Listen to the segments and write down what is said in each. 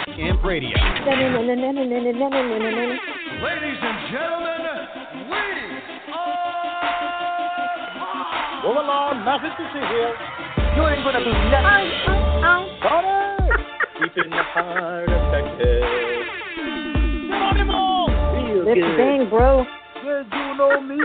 Amp Radio. Ladies and gentlemen, Move along, nothing to see here. you ain't gonna be nothing. Tony! Deep in the heart of Texas. Geronimo! Feel Lift the bang, bro. Good, you know me.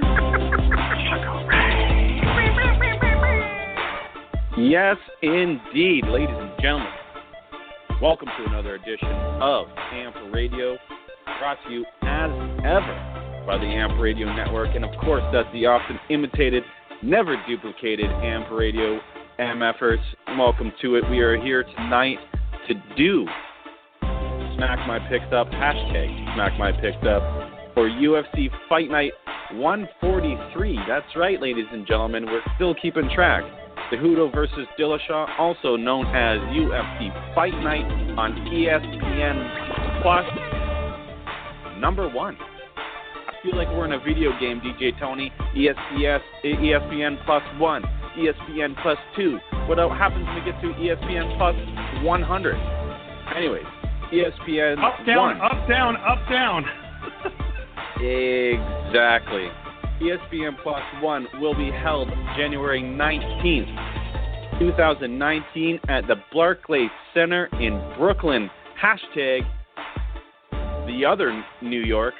Yes, indeed, ladies and gentlemen. Welcome to another edition of AMP Radio, brought to you as ever by the AMP Radio Network. And of course, that's the often imitated, never duplicated AMP Radio MFers. Welcome to it. We are here tonight to do Smack My Picks Up, hashtag Smack My Picks Up, for UFC Fight Night 143. That's right, ladies and gentlemen. We're still keeping track. Cejudo versus Dillashaw, also known as UFC Fight Night on ESPN Plus, number one. I feel like we're in a video game, DJ Tony. ESPN Plus 1, ESPN Plus 2. What happens when we get to ESPN Plus 100? Anyways, ESPN Up, down, 1. up, down, up, down. Exactly. ESPN Plus 1 will be held January 19th, 2019 at the Barclays Center in Brooklyn. Hashtag the other New York.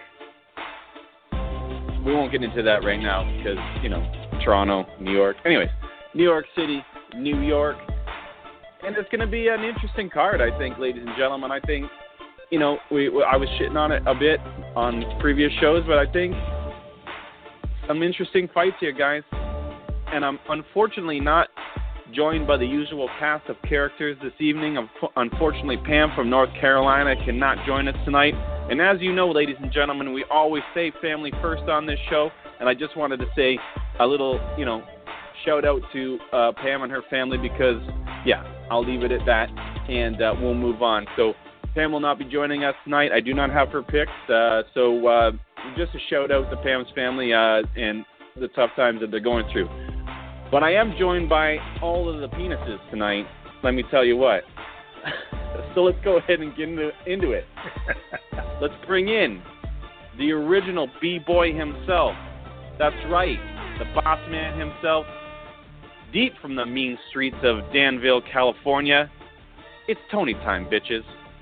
We won't get into that right now because, Toronto, New York. Anyways, New York City, New York. And it's going to be an interesting card, I think, ladies and gentlemen. I think, I was shitting on it a bit on previous shows, but I think some interesting fights here, guys. And I'm unfortunately not joined by the usual cast of characters this evening. Unfortunately, Pam from North Carolina cannot join us tonight. And as you know, ladies and gentlemen, we always say family first on this show. And I just wanted to say a little, shout out to Pam and her family because, I'll leave it at that. And we'll move on. So Pam will not be joining us tonight. I do not have her picks. So just a shout out to Pam's family and the tough times that they're going through. But I am joined by all of the penises tonight. Let me tell you what. So let's go ahead and get into it. Let's bring in the original B-boy himself. That's right, the boss man himself, deep from the mean streets of Danville, California. It's Tony time, bitches.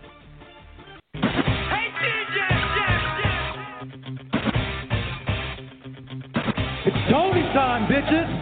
It's Tony time, bitches.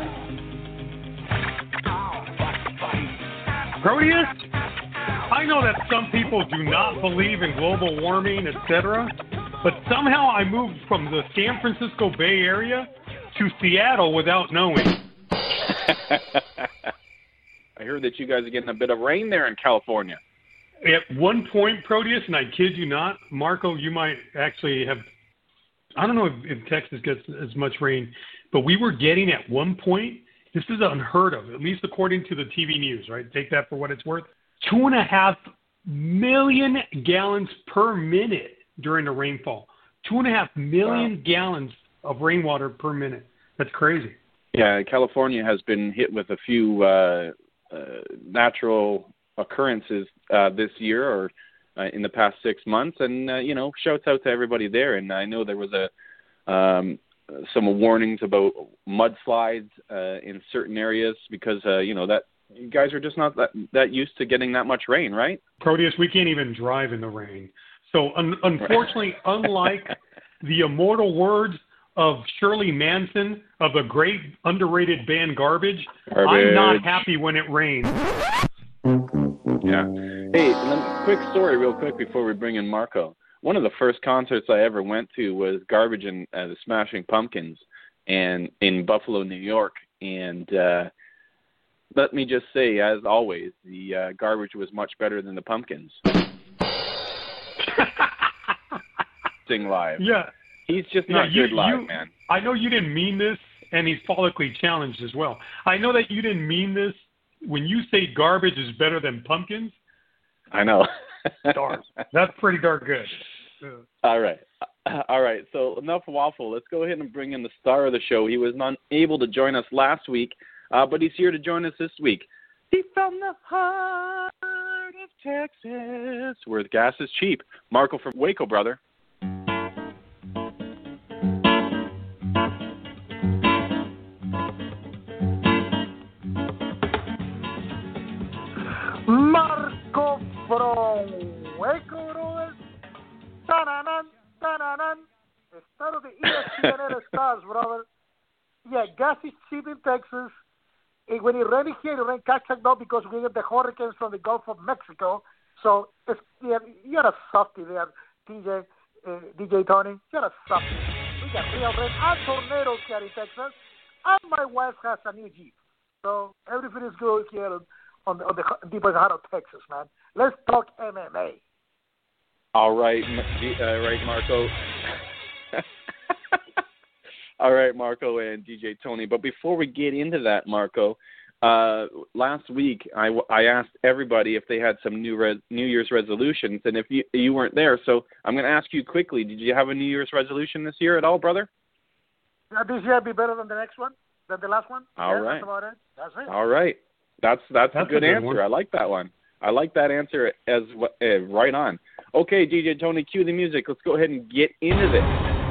Proteus, I know that some people do not believe in global warming, etc., but somehow I moved from the San Francisco Bay Area to Seattle without knowing. I heard that you guys are getting a bit of rain there in California. At one point, Proteus, and I kid you not, Marco, you might actually have, I don't know if Texas gets as much rain, but we were getting at one point, this is unheard of, at least according to the TV news, right? Take that for what it's worth. 2.5 million gallons per minute during the rainfall. 2.5 million gallons of rainwater per minute. That's crazy. Yeah, California has been hit with a few natural occurrences this year or in the past 6 months. And, shouts out to everybody there. And I know there was some warnings about mudslides in certain areas because, that you guys are just not that used to getting that much rain, right? Proteus, we can't even drive in the rain. So unfortunately, unlike the immortal words of Shirley Manson of the great underrated band Garbage, I'm not happy when it rains. Yeah. Hey, quick story real quick before we bring in Marco. One of the first concerts I ever went to was Garbage and the Smashing Pumpkins and in Buffalo, New York. And let me just say, as always, the Garbage was much better than the Pumpkins. Sing live. Yeah. He's just not good live, man. I know you didn't mean this, and he's follically challenged as well. I know that you didn't mean this. When you say Garbage is better than Pumpkins, I know. darn, that's pretty darn good. All right. So enough waffle. Let's go ahead and bring in the star of the show. He was not able to join us last week, but he's here to join us this week. He from the heart of Texas, where the gas is cheap. Marco from Waco, brother. Marco from Waco, brother. Ta-na-nan, ta-na-nan. Start of the ESPN stars, brother. Yeah, gas is cheap in Texas. And when it rains here, it rains now because we get the hurricanes from the Gulf of Mexico. So you're a softy there, DJ Tony. You're a softy. We got real rain and tornadoes here in Texas. And my wife has a new Jeep. So everything is good here on the deepest heart of Texas, man. Let's talk MMA. All right, Marco. All right, Marco and DJ Tony. But before we get into that, Marco, last week I asked everybody if they had some New Year's resolutions, and if you weren't there, so I'm going to ask you quickly, did you have a New Year's resolution this year at all, brother? This year be better than the next one, than the last one? All right. That's about it. That's it. All right. That's a good answer. One. I like that one. I like that answer as right on. Okay, DJ Tony, cue the music. Let's go ahead and get into this.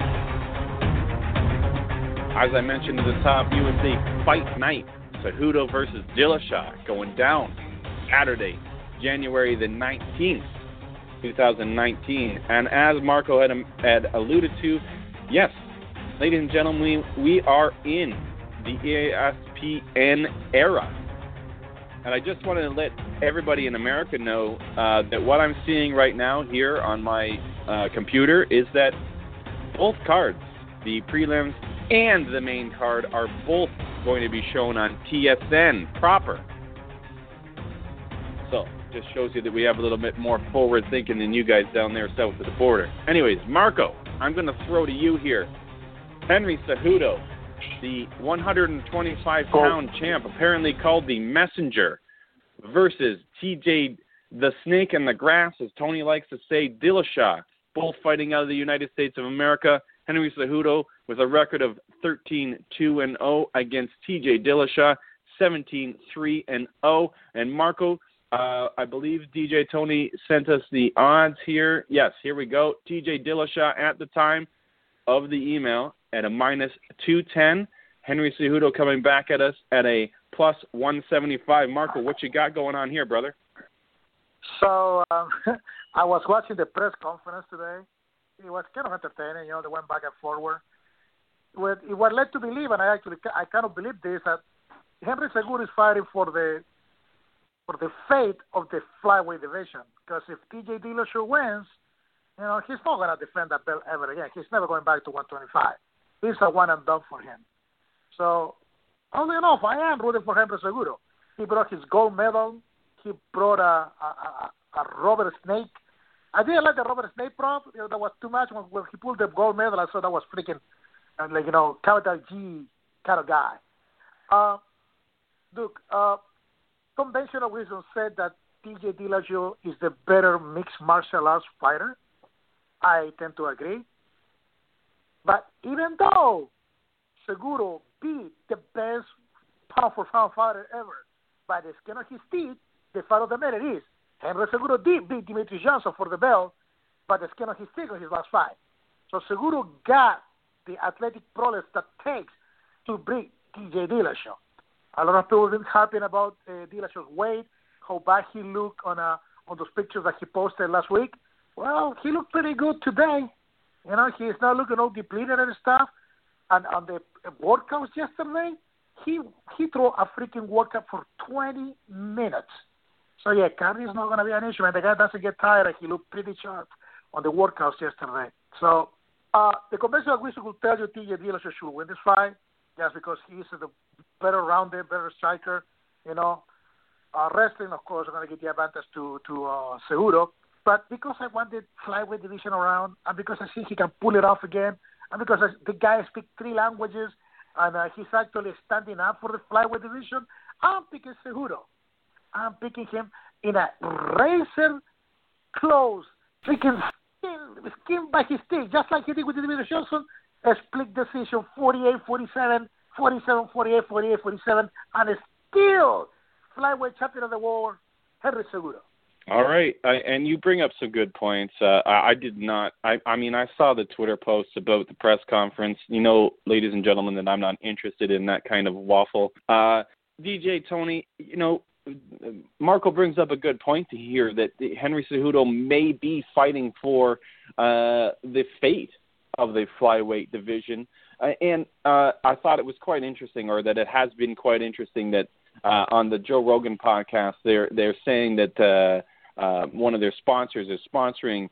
As I mentioned at the top, UFC Fight Night, Cejudo versus Dillashaw, going down Saturday, January the 19th, 2019. And as Marco had alluded to, yes, ladies and gentlemen, we are in the ESPN era. And I just wanted to let everybody in America know that what I'm seeing right now here on my computer is that both cards, the prelims and the main card, are both going to be shown on TSN proper. So, just shows you that we have a little bit more forward thinking than you guys down there south of the border. Anyways, Marco, I'm going to throw to you here. Henry Cejudo, the 125-pound champ, apparently called the Messenger, versus TJ the Snake in the Grass, as Tony likes to say, Dillashaw, both fighting out of the United States of America. Henry Cejudo with a record of 13-2-0 against TJ Dillashaw, 17-3-0. And Marco, I believe DJ Tony sent us the odds here. Yes, here we go. TJ Dillashaw at the time of the email at a -210. Henry Cejudo coming back at us at a +175. Marco, what you got going on here, brother? So I was watching the press conference today. It was kind of entertaining, they went back and forward. What led to believe, and I kind of believe this, that Henry Cejudo is fighting for the fate of the flyweight division. Because if TJ Dillashaw wins, he's not going to defend that belt ever again. He's never going back to 125. It's a one and done for him. So, oddly enough, I am rooting for Henry Cejudo. He brought his gold medal. He brought a Robert Snake. I didn't like the Robert Snake prop. That was too much. When he pulled the gold medal, I thought that was freaking, capital G kind of guy. Look, conventional wisdom said that TJ Dillashaw is the better mixed martial arts fighter. I tend to agree. But even though Cejudo beat the best pound-for-pound fighter ever by the skin of his teeth, the fact of the matter is, Henry Cejudo did beat Demetrius Johnson for the belt by the skin of his teeth in his last fight. So Cejudo got the athletic prowess that takes to beat TJ Dillashaw. A lot of people have been happy about Dillashaw's weight, how bad he looked on those pictures that he posted last week. Well, he looked pretty good today. He's not looking all depleted and stuff. And on the workouts yesterday, he threw a freaking workout for 20 minutes. So, yeah, cardio is not going to be an issue. And the guy doesn't get tired, and he looked pretty sharp on the workouts yesterday. So, the conventional wisdom will tell you TJ Dillashaw should win this fight just because he's the better rounded, better striker. Wrestling, of course, are going to get the advantage to Cejudo. But because I want the flyweight division around, and because I think he can pull it off again, and because the guy speaks 3 languages, and he's actually standing up for the flyweight division, I'm picking Cejudo. I'm picking him in a razor close, freaking skin by his teeth, just like he did with Demetrius Johnson. A split decision, 48-47, 47-48, 48-47, and still flyweight champion of the world, Henry Cejudo. All right, and you bring up some good points. I did not. I mean, I saw the Twitter posts about the press conference. You know, ladies and gentlemen, that I'm not interested in that kind of waffle. DJ Tony, you know, Marco brings up a good point to hear that Henry Cejudo may be fighting for the fate of the flyweight division, and I thought it was quite interesting, or that it has been quite interesting that on the Joe Rogan podcast, they're saying that. One of their sponsors is sponsoring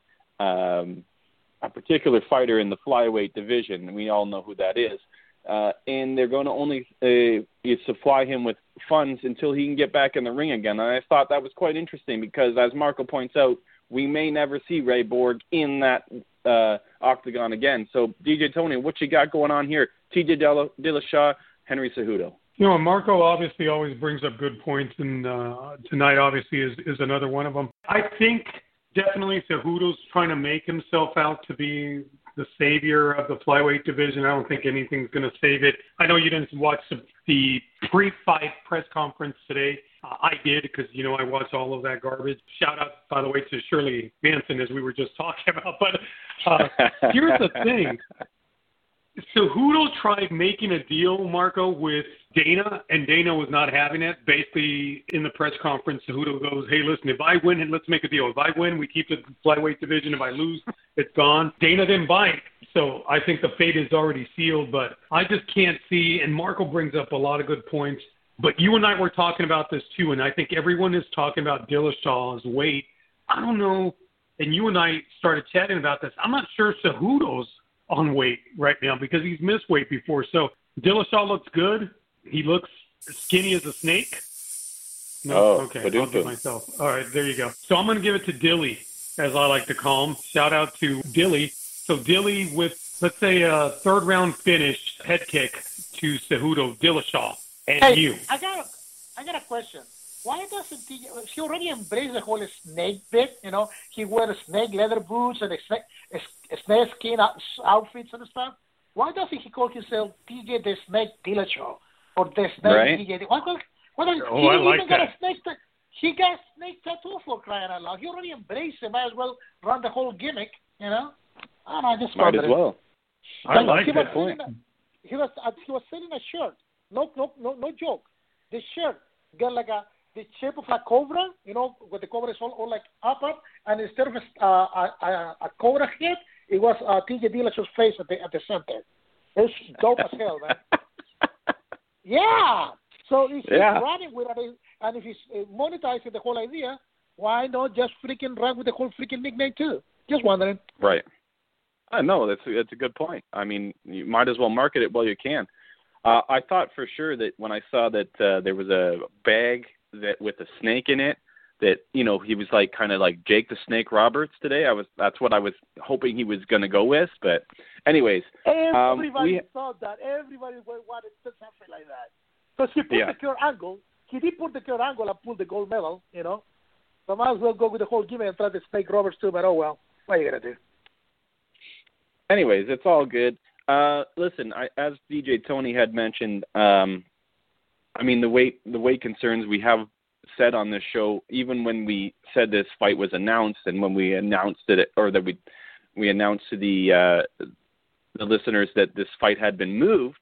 a particular fighter in the flyweight division, and we all know who that is. And they're going to only supply him with funds until he can get back in the ring again. And I thought that was quite interesting because, as Marco points out, we may never see Ray Borg in that octagon again. So, DJ Tony, what you got going on here? TJ Dillashaw, Henry Cejudo. You know, Marco obviously always brings up good points, and tonight obviously is another one of them. I think definitely Cejudo's trying to make himself out to be the savior of the flyweight division. I don't think anything's going to save it. I know you didn't watch the pre-fight press conference today. I did because, you know, I watch all of that garbage. Shout out, by the way, to Shirley Manson, as we were just talking about. But here's the thing. Cejudo tried making a deal, Marco, with Dana, and Dana was not having it. Basically, in the press conference, Cejudo goes, hey, listen, if I win, let's make a deal. If I win, we keep the flyweight division. If I lose, it's gone. Dana didn't buy it. So I think the fate is already sealed, but I just can't see, and Marco brings up a lot of good points, but you and I were talking about this too, and I think everyone is talking about Dillashaw's weight. I don't know, and you and I started chatting about this. I'm not sure Cejudo's on weight right now because he's missed weight before. So Dillashaw looks good. He looks skinny as a snake. No, okay, I'll do myself. All right, there you go. So I'm going to give it to Dilly, as I like to call him. Shout out to Dilly. So Dilly with, let's say, a third-round finish, head kick to Cejudo, Dillashaw, and hey, you. I got a question. Why doesn't he already embraced the whole snake bit? You know, he wears snake leather boots and snake skin outfits and stuff. Why doesn't he call himself TJ the Snake Dillashaw or the Snake TJ? I like that. He got snake tattoo for crying out loud. He already embraced it. Might as well run the whole gimmick. You know, I don't know. I just might as well. I like that point. He was selling a shirt. No joke. The shirt got like the shape of a cobra, you know, where the cobra is all like up, and instead of a cobra head, it was TJ Dillashaw's face at the center. It's dope as hell, man. Yeah. So if he's running with it, and if he's monetizing the whole idea, why not just freaking run with the whole freaking nickname too? Just wondering. Right. No, that's a good point. I mean, you might as well market it while you can. I thought for sure that when I saw that there was a bag that with a snake in it, that, you know, he was like kind of like Jake the Snake Roberts today. That's what I was hoping he was going to go with. But anyways, everybody thought that. Everybody wanted something like that. So he put the Kurt Angle. He did put the Kurt Angle and pulled the gold medal, you know. So might as well go with the whole gimmick and try the Snake Roberts too. But oh well, what are you gonna do? Anyways, it's all good. Listen, as DJ Tony had mentioned, I mean, the weight concerns we have said on this show, even when we said this fight was announced and when we announced it, or that we announced to the listeners that this fight had been moved,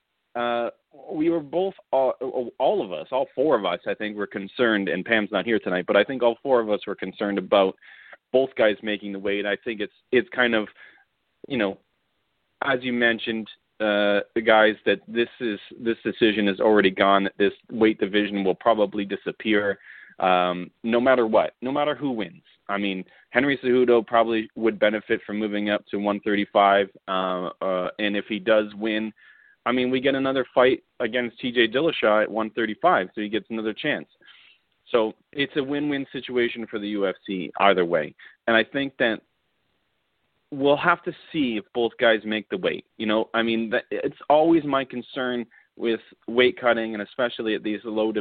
we were both, all of us, all four of us, I think, were concerned, and Pam's not here tonight, but I think all four of us were concerned about both guys making the weight. I think it's kind of, you know, as you mentioned, the guys, that this decision is already gone, that this weight division will probably disappear no matter what, no matter who wins. I mean, Henry Cejudo probably would benefit from moving up to 135, and if he does win, I mean, we get another fight against TJ Dillashaw at 135, so he gets another chance. So it's a win-win situation for the UFC either way. And I think that we'll have to see if both guys make the weight. You know, I mean, it's always my concern with weight cutting, and especially at these low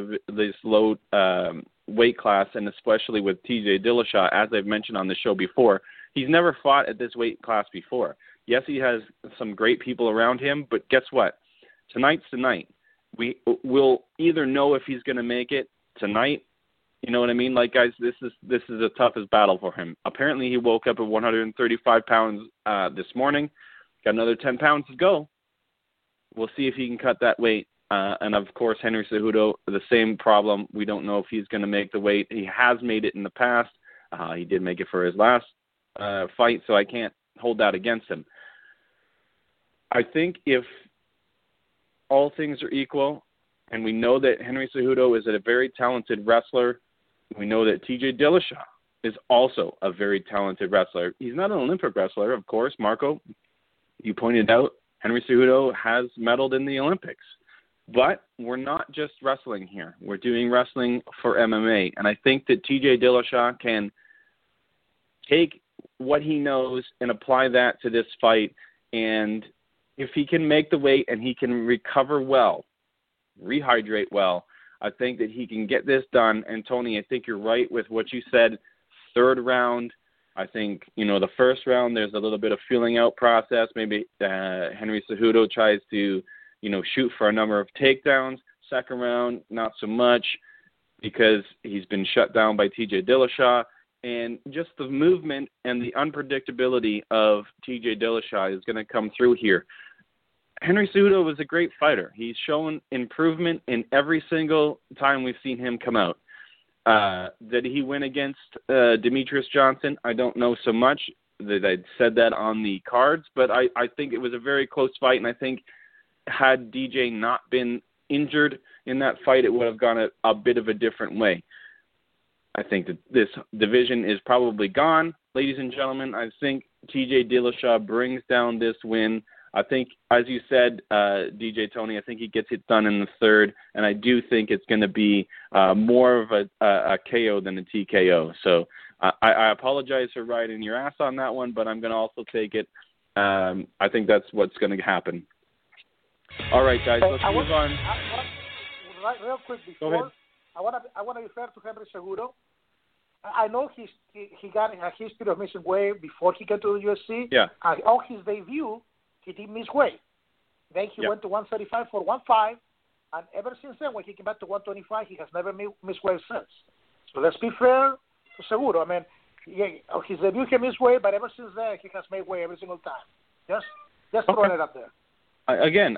weight class, and especially with TJ Dillashaw, as I've mentioned on the show before. He's never fought at this weight class before. Yes, he has some great people around him, but guess what? Tonight's the night. We'll either know if he's going to make it tonight You know what I mean? Like, guys, this is the toughest battle for him. Apparently, he woke up at 135 pounds this morning. Got another 10 pounds to go. We'll see if he can cut that weight. And, of course, Henry Cejudo, the same problem. We don't know if he's going to make the weight. He has made it in the past. He did make it for his last fight, so I can't hold that against him. I think if all things are equal, and we know that Henry Cejudo is a very talented wrestler, we know that TJ Dillashaw is also a very talented wrestler. He's not an Olympic wrestler, of course. Marco, you pointed out Henry Cejudo has medaled in the Olympics. But we're not just wrestling here. We're doing wrestling for MMA. And I think that TJ Dillashaw can take what he knows and apply that to this fight. And if he can make the weight and he can recover well, rehydrate well, I think that he can get this done. And, Tony, I think you're right with what you said. Third round, I think, the first round there's a little bit of feeling out process. Maybe Henry Cejudo tries to, shoot for a number of takedowns. Second round, not so much because he's been shut down by TJ Dillashaw. And just the movement and the unpredictability of TJ Dillashaw is going to come through here. Henry Cejudo was a great fighter. He's shown improvement in every single time we've seen him come out. Did he win against Demetrius Johnson? I don't know so much that I'd said that on the cards, but I think it was a very close fight, and I think had DJ not been injured in that fight, it would have gone a bit of a different way. I think that this division is probably gone. Ladies and gentlemen, I think TJ Dillashaw brings down this win. I think, as you said, DJ Tony, I think he gets it done in the third, and I do think it's going to be more of a KO than a TKO. So I apologize for riding your ass on that one, but I'm going to also take it. I think that's what's going to happen. All right, guys, let's move on. Real quick before, go ahead. I want to refer to Henry Cejudo. I know he got a history of missing weight before he came to the UFC. Yeah. And on his debut, he did miss weight. Then he went to 135 for 1-5, and ever since then, when he came back to 125, he has never missed weight since. So let's be fair to Cejudo. I mean, on his debut he missed weight, but ever since then, he has made weight every single time. Just throwing it up there. Again,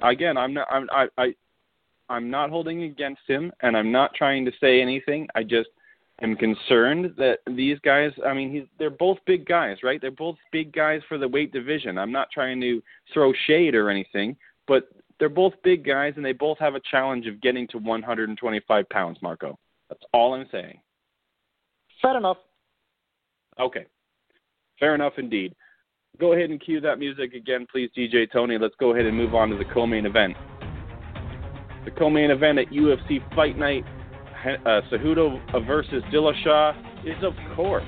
I'm not holding against him, and I'm not trying to say anything. I just am concerned that these guys, they're both big guys, right? They're both big guys for the weight division. I'm not trying to throw shade or anything, but they're both big guys, and they both have a challenge of getting to 125 pounds, Marco. That's all I'm saying. Fair enough. Okay. Fair enough indeed. Go ahead and cue that music again, please, DJ Tony. Let's go ahead and move on to the co-main event. The co-main event at UFC Fight Night, Cejudo versus Dillashaw, is, of course,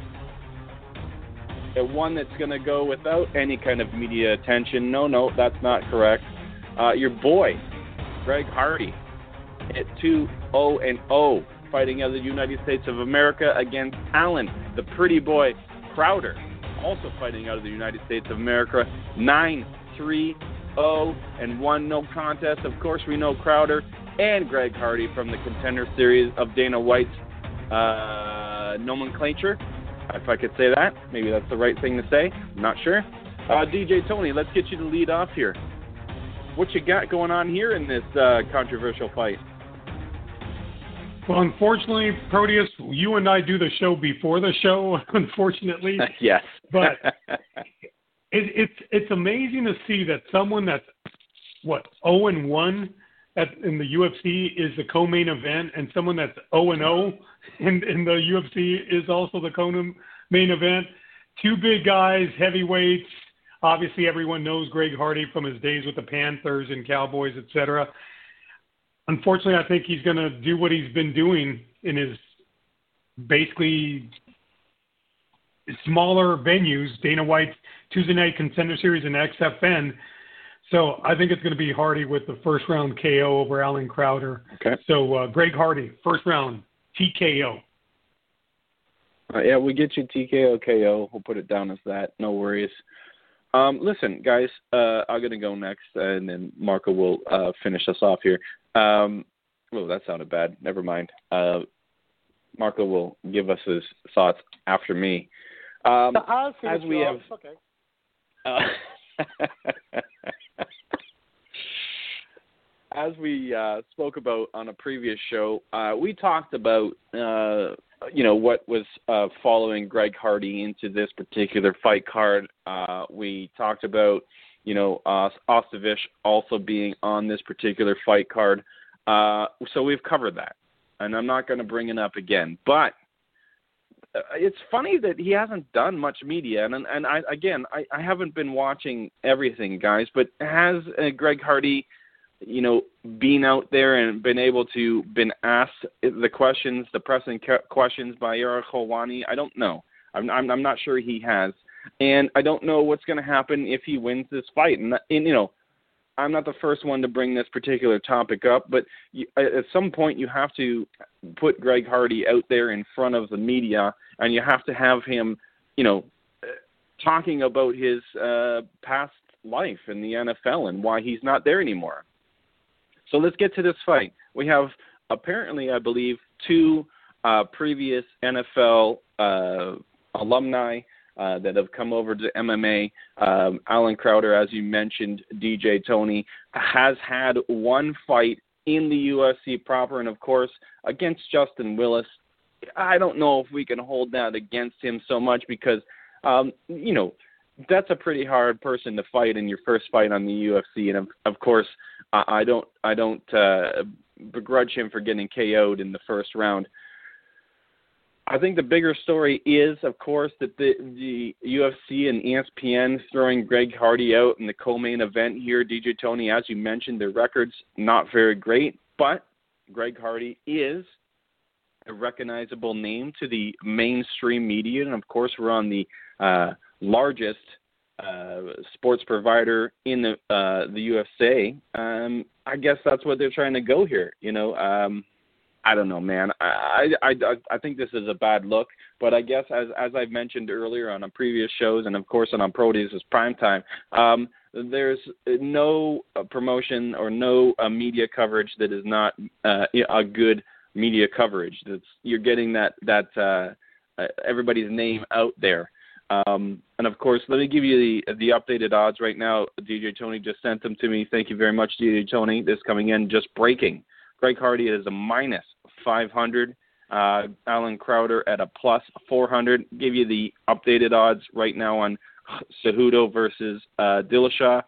the one that's going to go without any kind of media attention. No, that's not correct. Your boy, Greg Hardy, at 2-0-0, fighting out of the United States of America against Alan, the pretty boy, Crowder, also fighting out of the United States of America, 9-3-0 and 1 no contest. Of course, we know Crowder and Greg Hardy from the Contender Series of Dana White's nomenclature, if I could say that. Maybe that's the right thing to say. I'm not sure. DJ Tony, let's get you to lead off here. What you got going on here in this controversial fight? Well, unfortunately, Proteus, you and I do the show before the show, unfortunately. Yes. But it's amazing to see that someone that's, 0-1 in the UFC is the co-main event, and someone that's 0-0 in the UFC is also the co-main event. Two big guys, heavyweights. Obviously, everyone knows Greg Hardy from his days with the Panthers and Cowboys, etc. Unfortunately, I think he's going to do what he's been doing in his basically smaller venues, Dana White's Tuesday Night Contender Series and XFN. So I think it's going to be Hardy with the first round KO over Alan Crowder. Okay. So Greg Hardy, first round TKO. Yeah, we get you TKO, KO. We'll put it down as that. No worries. Listen, guys, I'm going to go next, and then Marco will finish us off here. Oh, that sounded bad. Never mind. Marco will give us his thoughts after me. As we have, okay. As we spoke about on a previous show, we talked about what was following Greg Hardy into this particular fight card. We talked about Ostovich also being on this particular fight card. So we've covered that, and I'm not going to bring it up again. But it's funny that he hasn't done much media, and I haven't been watching everything, guys. But has Greg Hardy, been out there and been asked the questions, the pressing questions by Ariel Helwani? I don't know. I'm not sure he has, and I don't know what's going to happen if he wins this fight. And I'm not the first one to bring this particular topic up, but at some point you have to put Greg Hardy out there in front of the media, and you have to have him, talking about his past life in the NFL and why he's not there anymore. So let's get to this fight. We have apparently, I believe, two previous NFL alumni that have come over to MMA. Alan Crowder, as you mentioned, DJ Tony, has had one fight in the UFC proper, and of course, against Justin Willis. I don't know if we can hold that against him so much because, that's a pretty hard person to fight in your first fight on the UFC, and of course, I don't begrudge him for getting KO'd in the first round. I think the bigger story is, of course, that the UFC and ESPN throwing Greg Hardy out in the co-main event here. DJ Tony, as you mentioned, their record's not very great, but Greg Hardy is a recognizable name to the mainstream media, and of course, we're on the largest sports provider in the UFC. I guess that's what they're trying to go here. I don't know, man. I think this is a bad look, but I guess as I've mentioned earlier on previous shows, and of course on Proteus' Primetime, there's no promotion or no media coverage that is not a good media coverage. You're getting that everybody's name out there. And of course, let me give you the updated odds right now. DJ Tony just sent them to me. Thank you very much, DJ Tony. This coming in, just breaking. Greg Hardy is a minus 500. Alan Crowder at a plus 400. Give you the updated odds right now on Cejudo versus Dillashaw.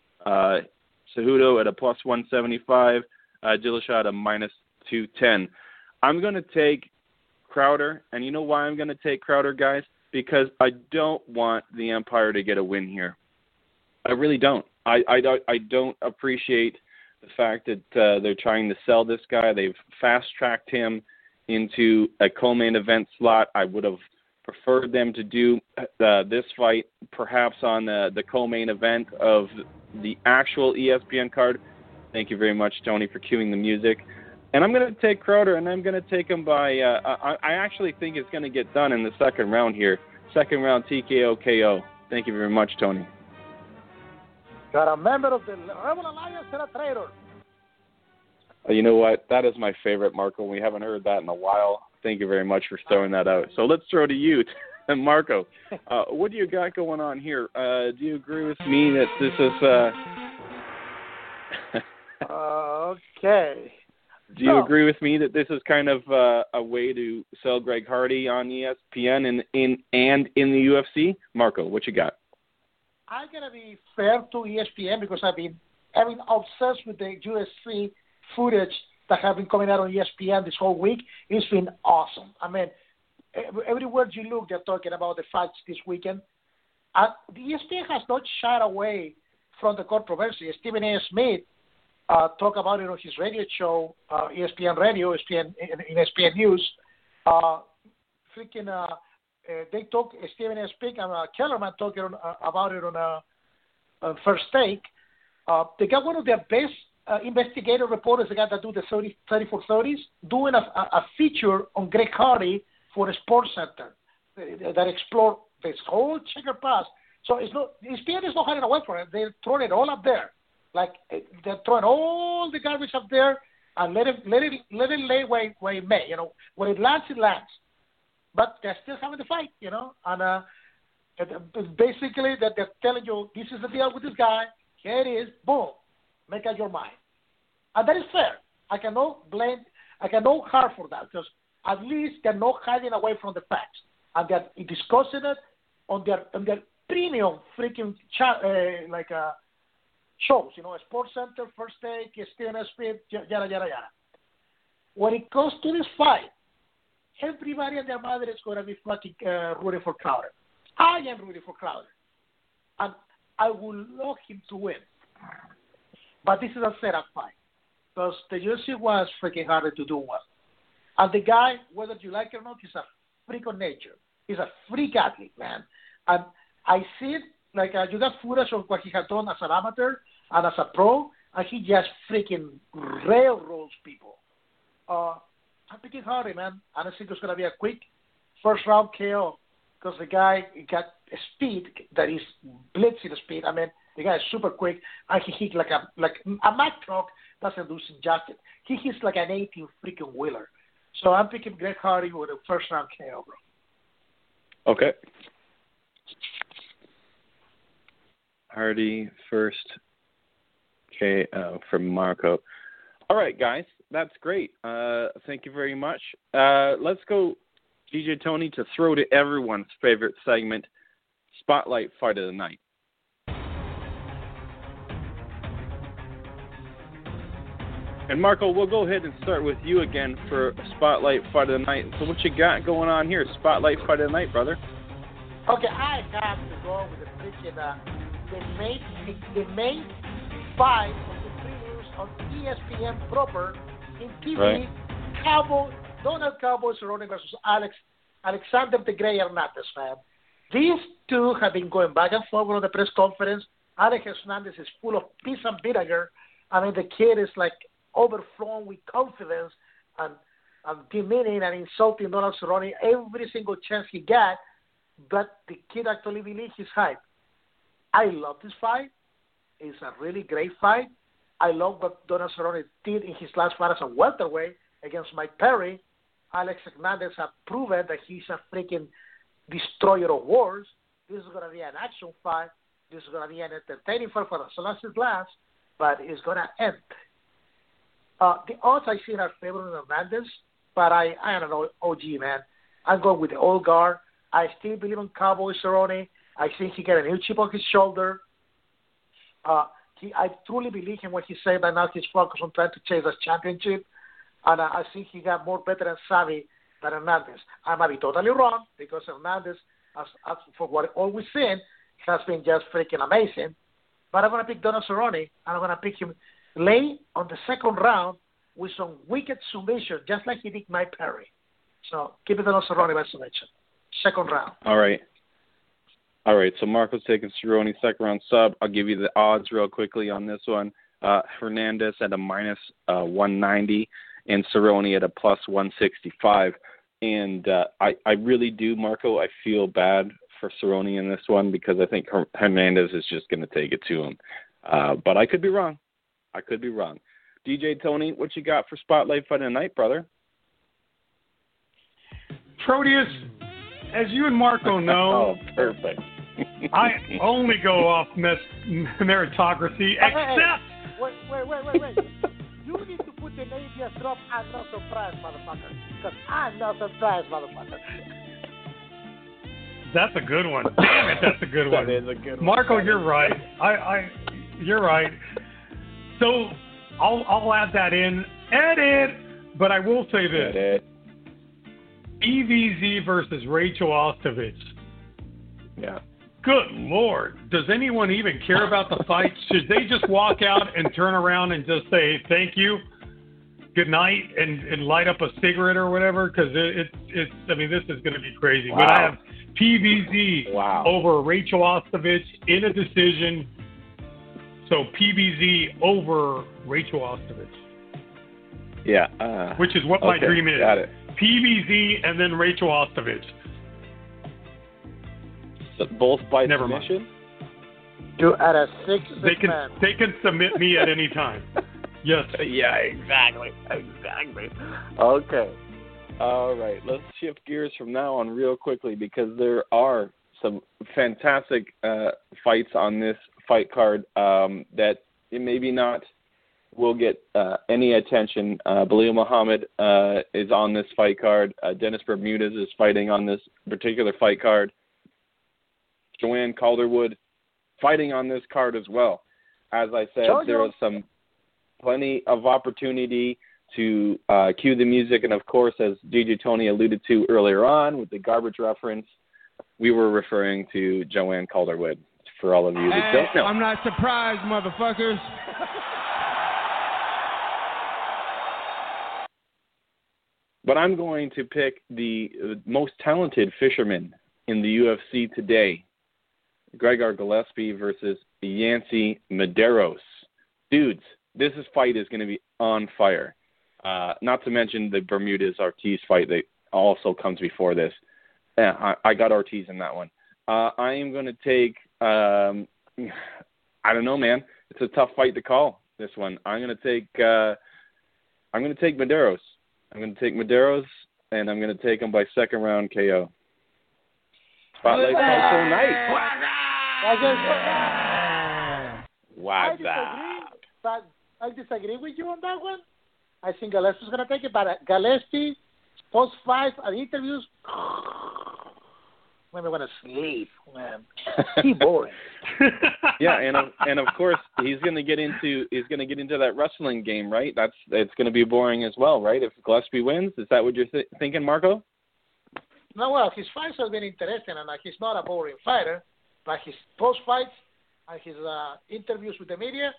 Cejudo at a plus 175. Dillashaw at a minus 210. I'm going to take Crowder, and you know why I'm going to take Crowder, guys? Because I don't want the Empire to get a win here. I really don't. I don't appreciate the fact that they're trying to sell this guy. They've fast-tracked him into a co-main event slot. I would have preferred them to do this fight perhaps on the co-main event of the actual ESPN card. Thank you very much, Tony, for cueing the music. And I'm going to take Crowder, and I'm going to take him by I actually think it's going to get done in the second round here. Second round TKO KO. Thank you very much, Tony. Got a member of the Rebel Alliance and a traitor. You know what? That is my favorite, Marco. We haven't heard that in a while. Thank you very much for throwing that out. So let's throw to you, Marco. What do you got going on here? Do you agree with me that this is... Okay. Do you agree with me that this is kind of a way to sell Greg Hardy on ESPN and in the UFC? Marco, what you got? I'm going to be fair to ESPN because I've been obsessed with the UFC footage that have been coming out on ESPN this whole week. It's been awesome. I mean, everywhere you look, they're talking about the fights this weekend. The ESPN has not shied away from the controversy. Stephen A. Smith talk about it on his radio show, ESPN Radio, ESPN News. They talk, Stephen A. Smith and Kellerman talking about it on First Take. They got one of their best investigative reporters, the guy that do the 3430s, doing a feature on Greg Hardy for the Sports Center that explore this whole checker pass. So ESPN is not hiding away from it. They're throwing it all up there. Like, they're throwing all the garbage up there. and let it lay where it may. When it lands, it lands. But they're still having the fight, and basically that they're telling you this is the deal with this guy. Here it is. Boom. Make up your mind. And that is fair. I cannot harm for that because at least they're not hiding away from the facts and they're discussing it on their premium freaking shows. Sports Center, First Take, Steven Smith, yada yada yada. When it comes to this fight, everybody and their mother is going to be fucking rooting for Crowder. I am rooting for Crowder. And I would love him to win. But this is a setup fight. Because the UFC was freaking harder to do well. And the guy, whether you like it or not, he's a freak of nature. He's a freak athlete, man. And I see it, like you got footage of what he had done as an amateur and as a pro, and he just freaking railroads people. I'm picking Hardy, man. I don't think it's going to be a quick first round KO because the guy got a speed that is blitzing speed. I mean, the guy is super quick, and he hit like a Mack truck doesn't do justice. He hits like an 18 freaking wheeler. So I'm picking Greg Hardy with a first round KO, bro. Okay. Hardy first KO from Marco. All right, guys. That's great. Thank you very much. Let's go, DJ Tony, to throw to everyone's favorite segment, Spotlight Fight of the Night. And Marco, we'll go ahead and start with you again for Spotlight Fight of the Night. So what you got going on here? Spotlight Fight of the Night, brother. Okay, I have to go with the freaking the main fight of the previews on ESPN proper in TV. Right. Donald Cowboy Cerrone versus Alexander the Grey Hernandez, man. These two have been going back and forth on the press conference. Alex Hernandez is full of piss and vinegar. I mean, the kid is like overflowing with confidence and demeaning and insulting Donald Cerrone every single chance he got, but the kid actually believes his hype. I love this fight. It's a really great fight. I love what Donald Cerrone did in his last fight as a welterweight against Mike Perry. Alex Hernandez has proven that he's a freaking destroyer of wars. This is going to be an action fight. This is going to be an entertaining fight for as long as it lasts, but it's going to end. The odds I see are favoring Hernandez, but I don't know, OG, man. I'm going with the old guard. I still believe in Cowboy Cerrone. I think he got a new chip on his shoulder. I truly believe in what he said, but now he's focused on trying to chase a championship. And I think he got more veteran savvy than Hernandez. I might be totally wrong because Hernandez, as for what all we've seen, has been just freaking amazing. But I'm going to pick Donald Cerrone, and I'm going to pick him late on the second round with some wicked submission, just like he did Mike Perry. So keep it Donald Cerrone by submission. Second round. All right. So Marco's taking Cerrone second round sub. I'll give you the odds real quickly on this one. Hernandez at a minus 190 and Cerrone at a plus 165. And I really do, Marco, I feel bad for Cerrone in this one because I think Hernandez is just going to take it to him. But I could be wrong. DJ Tony, what you got for Spotlight Fight of the Night, brother? Proteus, as you and Marco know, oh, perfect. I only go off meritocracy, except... Wait. You need to put the name just drop, I'm not surprised, motherfucker. Because I'm not surprised, motherfucker. That's a good one. Damn it, that's a good one. That is a good one. Marco, you're right. You're right. So I'll add that in. Edit! But I will say this. Edit. EVZ versus Rachel Ostovich. Yeah. Good Lord. Does anyone even care about the fight? Should they just walk out and turn around and just say, thank you, good night, and light up a cigarette or whatever? Because this is going to be crazy. Wow. But I have PVZ over Rachel Ostovich in a decision. So PVZ over Rachel Ostovich. Yeah. Which is what my dream is. Got it. PVZ and then Rachel Ostovich. So both by Never submission? You at a 6 They can submit me at any time. Yes. Yeah, exactly. Okay. All right. Let's shift gears from now on real quickly because there are some fantastic fights on this fight card that maybe not will get any attention. Belal Muhammad is on this fight card. Dennis Bermudez is fighting on this particular fight card. Joanne Calderwood fighting on this card as well. As I said, there is some plenty of opportunity to cue the music. And, of course, as DJ Tony alluded to earlier on with the garbage reference, we were referring to Joanne Calderwood for all of you that don't know. I'm not surprised, motherfuckers. But I'm going to pick the most talented fisherman in the UFC today, Gregor Gillespie versus Yancy Medeiros. Dudes, this fight is going to be on fire. Not to mention the Bermudez-Ortiz fight that also comes before this. Yeah, I got Ortiz in that one. I am going to take, I don't know, man. It's a tough fight to call, this one. I'm going to take Medeiros. I'm going to take Medeiros, and I'm going to take him by second round KO. Spotlight on tonight. I disagree with you on that one. I think Gillespie's going to take it, but Gillespie, post-fight and interviews, when I want to sleep, man. He's boring. Yeah, and of course he's going to get into that wrestling game, right? It's going to be boring as well, right? If Gillespie wins, is that what you're thinking, Marco? No, well, his fights have been interesting, and he's not a boring fighter, but his post-fights and his interviews with the media.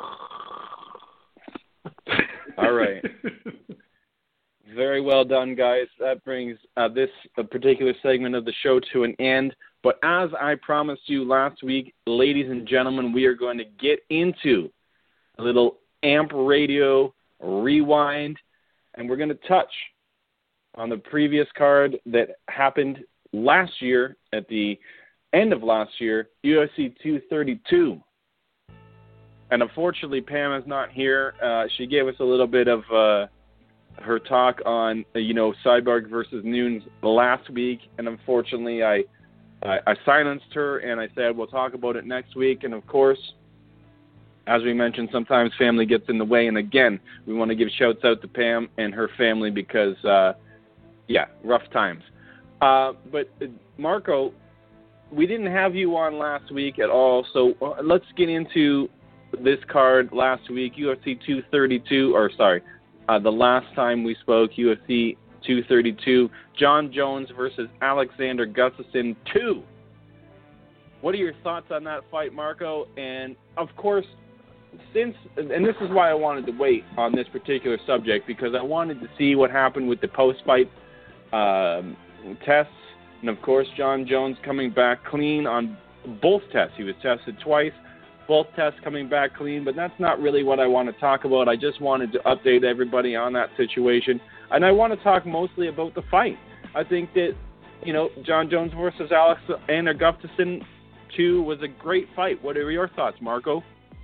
All right. Very well done, guys. That brings this particular segment of the show to an end. But as I promised you last week, ladies and gentlemen, we are going to get into a little AMP Radio rewind, and we're going to touch on the previous card that happened last year, at the end of last year, UFC 232. And unfortunately, Pam is not here. She gave us a little bit of her talk on, Cyborg versus Nunes last week. And unfortunately, I silenced her and I said, we'll talk about it next week. And of course, as we mentioned, sometimes family gets in the way. And again, we want to give shouts out to Pam and her family because, rough times. But Marco, we didn't have you on last week at all. So let's get into this card last week, UFC 232, the last time we spoke, UFC 232, Jon Jones versus Alexander Gustafsson 2. What are your thoughts on that fight, Marco? And, of course, and this is why I wanted to wait on this particular subject, because I wanted to see what happened with the post-fight tests. And, of course, Jon Jones coming back clean on both tests. He was tested twice. Both tests coming back clean, but that's not really what I want to talk about. I just wanted to update everybody on that situation. And I want to talk mostly about the fight. I think that, Jon Jones versus Alexander Gustafsson 2 was a great fight. What are your thoughts, Marco?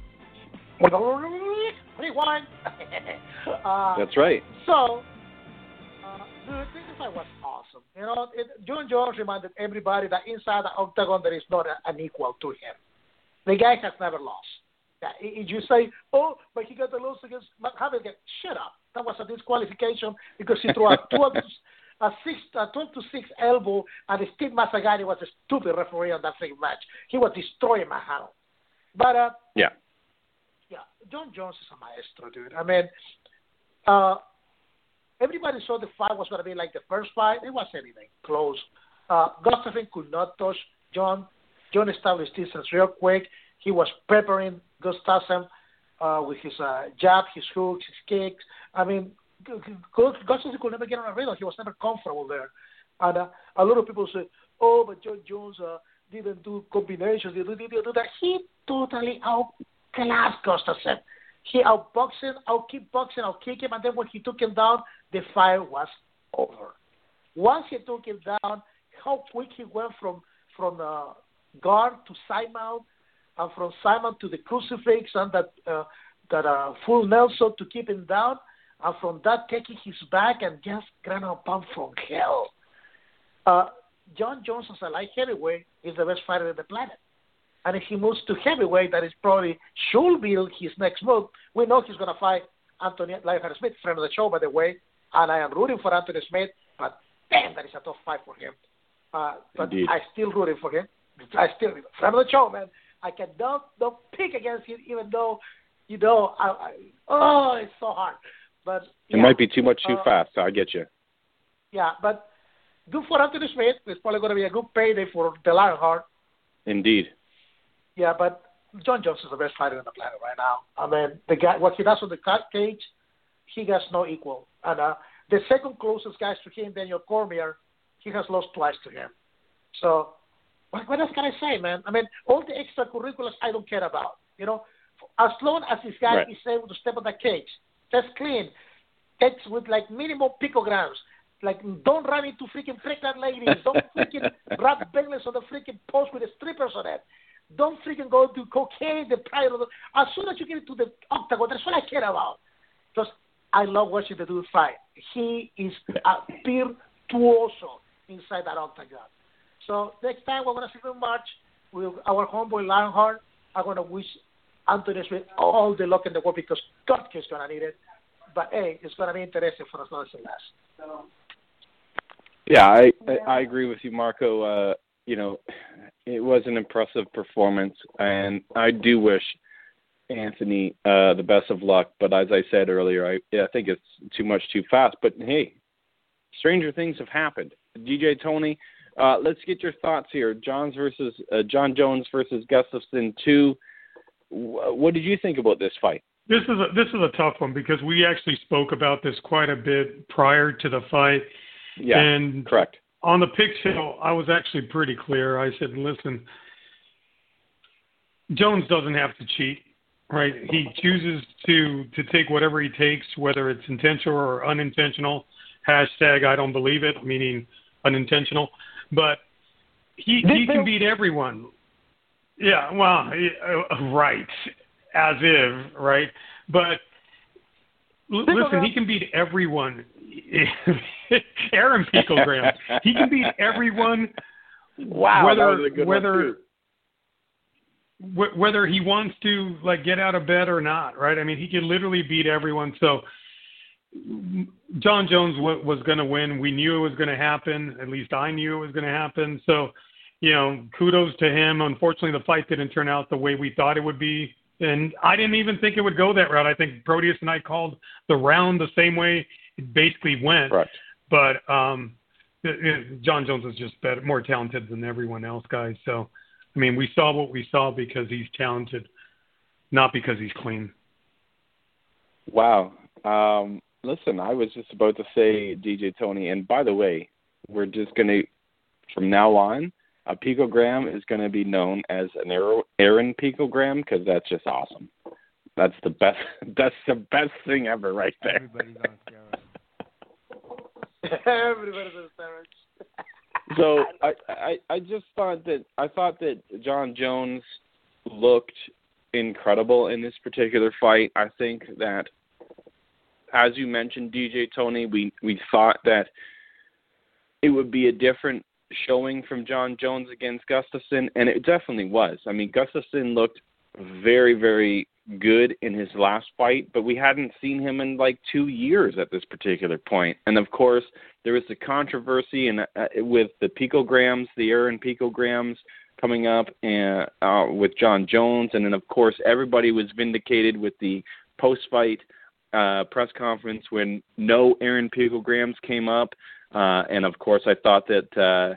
Rewind. That's right. So, the fight was awesome. Jon Jones reminded everybody that inside the octagon there is not an equal to him. The guy has never lost. You say, but he got the lose against Muhammad. Shut up. That was a disqualification because he threw a 12-6 elbow, and Steve Mazzagani was a stupid referee on that same match. He was destroying Muhammad. But, Jon Jones is a maestro, dude. I mean, everybody saw the fight was going to be like the first fight. It wasn't anything close. Gustafsson could not touch Jon. Jon established distance real quick. He was peppering Gustafsson with his jab, his hooks, his kicks. I mean, Gustafsson could never get on a rhythm. He was never comfortable there. And a lot of people say, but Jon Jones didn't do combinations. He didn't do that. He totally outclassed Gustafsson. He outboxed him, outkickboxed him, outkicked him, and then when he took him down, the fight was over. Once he took him down, how quick he went from guard to side mount, and from side mount to the crucifix, and that full Nelson to keep him down, and from that taking his back and just ground and pound from hell. John Jones as a light heavyweight is the best fighter on the planet. And if he moves to heavyweight, that is probably should be his next move. We know he's going to fight Anthony Lionheart Smith, friend of the show, by the way. And I am rooting for Anthony Smith, but damn, that is a tough fight for him. But Indeed. I still rooting for him. Friend of the show, man. I cannot don't pick against him, even though, it's so hard. But it might be too much too fast. I get you. Yeah, but good for Anthony Smith. It's probably going to be a good payday for the Lionheart. Indeed. Yeah, but John Jones is the best fighter on the planet right now. I mean, the guy, what he does on the cage, he has no equal. And the second closest guys to him, Daniel Cormier, he has lost twice to him. So what else can I say, man? I mean, all the extracurriculars I don't care about. As long as this guy is able to step on the cage, that's clean, that's with like minimum picograms. Like, don't run into freaking pregnant ladies. Don't freaking rub bellies on the freaking post with the strippers on it. Don't freaking go to cocaine, the pride of the... As soon as you get into the octagon, that's what I care about. Because I love watching the dude fight. He is a virtuoso inside that octagon. So next time we're going to see him in March with our homeboy Lionheart. I'm going to wish Anthony Smith all the luck in the world because God is going to need it. But, hey, it's going to be interesting for as long as it lasts. Yeah, I agree with you, Marco. It was an impressive performance, and I do wish Anthony the best of luck. But as I said earlier, I think it's too much too fast. But, hey, stranger things have happened. DJ Tony, let's get your thoughts here. John Jones versus Gustafsson 2. What did you think about this fight? This is a tough one because we actually spoke about this quite a bit prior to the fight. Yeah, and correct. On the pick show, I was actually pretty clear. I said, listen, Jones doesn't have to cheat, right? He chooses to take whatever he takes, whether it's intentional or unintentional. Hashtag I don't believe it, meaning unintentional. But he can beat everyone. Yeah, well, right, as if, right? But listen, he can beat everyone. Aaron Picogram. He can beat everyone. Wow, whether he wants to get out of bed or not, right? I mean, he can literally beat everyone. So John Jones was going to win. We knew it was going to happen. At least I knew it was going to happen. So, kudos to him. Unfortunately, the fight didn't turn out the way we thought it would be. And I didn't even think it would go that route. I think Proteus and I called the round the same way it basically went. Right. But John Jones is just better, more talented than everyone else, guys. So, I mean, we saw what we saw because he's talented, not because he's clean. Wow. Listen, I was just about to say, DJ Tony, and by the way, we're just going to, from now on, a picogram is going to be known as an Aaron picogram because that's just awesome. That's the best. That's the best thing ever, right there. Everybody's on steroids. Everybody's on steroids. So I just thought that John Jones looked incredible in this particular fight. I think that, as you mentioned, DJ Tony, we thought that it would be a different showing from John Jones against Gustafsson, and it definitely was. I mean, Gustafsson looked very, very good in his last fight, but we hadn't seen him in 2 years at this particular point. And of course, there was the controversy with the picograms, the Aaron picograms coming up, and with John Jones, and then of course everybody was vindicated with the post-fight press conference when no Aaron picograms came up. And of course, I thought that,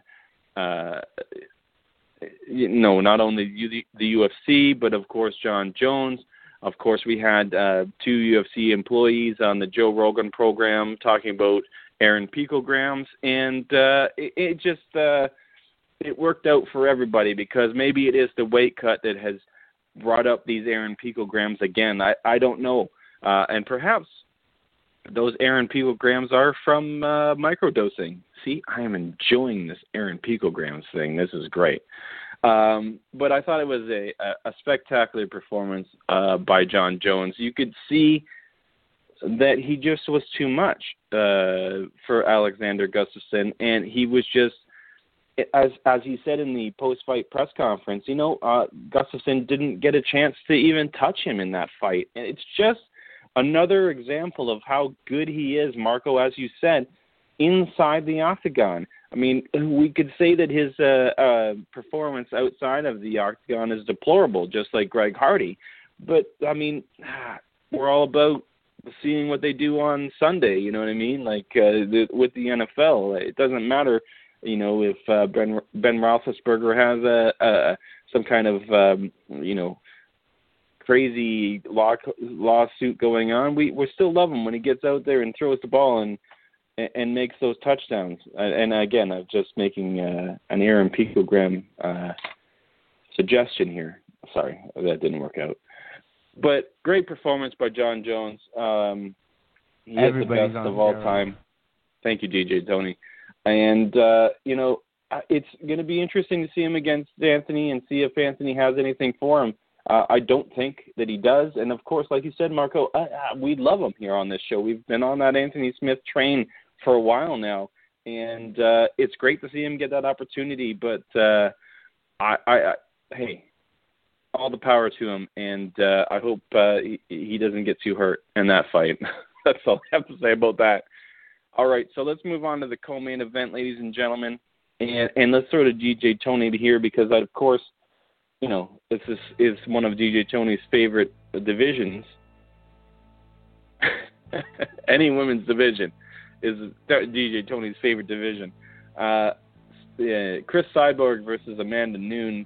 not only the UFC, but of course, John Jones. Of course, we had 2 UFC employees on the Joe Rogan program talking about Aaron picograms. And it just it worked out for everybody because maybe it is the weight cut that has brought up these Aaron picograms again. I don't know. And perhaps those Aaron picograms are from microdosing. See, I am enjoying this Aaron picograms thing. This is great. But I thought it was a spectacular performance by Jon Jones. You could see that he just was too much for Alexander Gustafsson, and he was just, as he said in the post-fight press conference, Gustafsson didn't get a chance to even touch him in that fight. And it's just another example of how good he is, Marco, as you said, inside the octagon. I mean, we could say that his performance outside of the octagon is deplorable, just like Greg Hardy. But, I mean, we're all about seeing what they do on Sunday, you know what I mean? Like with the NFL, it doesn't matter, if Ben Roethlisberger has some kind of, crazy lawsuit going on. We still love him when he gets out there and throws the ball and makes those touchdowns. And again, I'm just making an Aaron Picogram suggestion here. Sorry, that didn't work out. But great performance by Jon Jones. He is the best of all time. Thank you, DJ Tony. And, it's going to be interesting to see him against Anthony and see if Anthony has anything for him. I don't think that he does. And, of course, like you said, Marco, we love him here on this show. We've been on that Anthony Smith train for a while now. And it's great to see him get that opportunity. But, hey, all the power to him, and I hope he doesn't get too hurt in that fight. That's all I have to say about that. All right, so let's move on to the co-main event, ladies and gentlemen, and let's throw to DJ Tony here because, of course, this is one of DJ Tony's favorite divisions. Any women's division is DJ Tony's favorite division. Chris Cyborg versus Amanda Nunes.